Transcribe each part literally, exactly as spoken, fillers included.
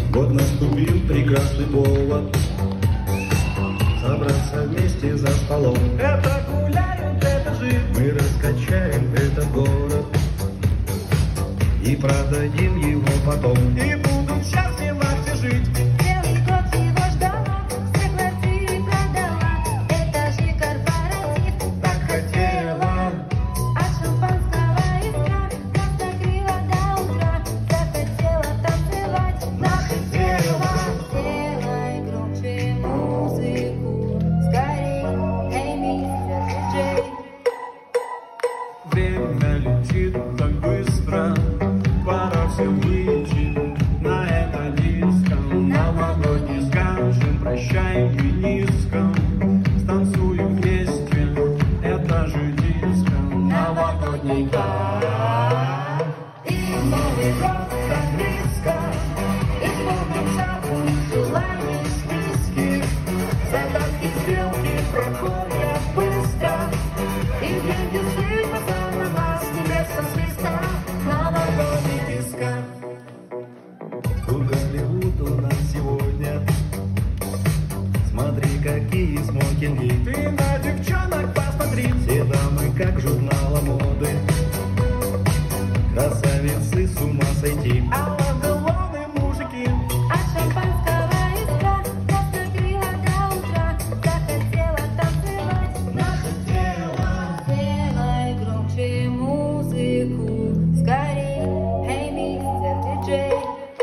Вот наступил прекрасный повод собраться вместе за столом. Это гуляют, это жить. Мы раскачаем этот город и продадим его потом. И будут счастливы все жить. Целый год его ждала, все квартиры продала. Это же корпоратив, Так хотела, от шампанского искра нас накрыла до утра. Захотела танцевать, захотела. Сделай громче музыку, скорей, эй, мистер диджей. Время летит так быстро, пора всем выйти на это диско. Новогодний скажем прощай и низко. Станцуем вместе, это же диско. Новогодний кайф. И Новый год так близко, исполнится пусть желаний в списке. Задатки сделки проходят быстро, и деньги сыпятся на нас с небес со свиста. Новогодний диско. тут Голливуд у нас сегодня. Смотри, какие смокинги. Ты на девчонок посмотри. Все дамы, как журнала моды, красавицы с ума сойти. А ладоны мужики. От шампанского искра нас накрыла до утра. Захотела танцевать, захотела. Сделай громче музыку, скорей, эй, мистер диджей.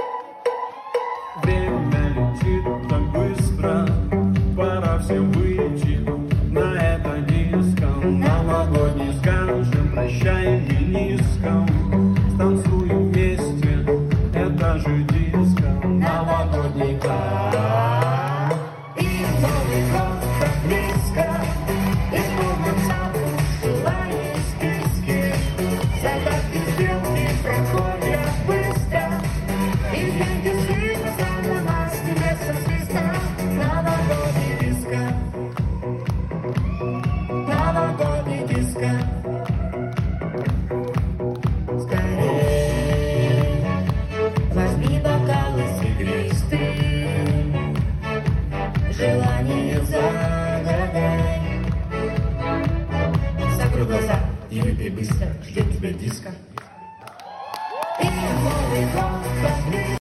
Время летит так быстро, пора всем выйти на это диско. Новогодний скажем прощай и низко. Станцуем вместе, это же диско. Новогодний кайф. И Новый год так близко, исполнится пусть желаний в списке. Задатки сделки проходят быстро, и деньги сыпятся на нас с небес со свиста. Новогодний диско, новогодний диско. Скорей, возьми бокалы игристые, желание загадай. Закрой глаза и выпей быстро, ждет тебя диско. И Новый год так близко.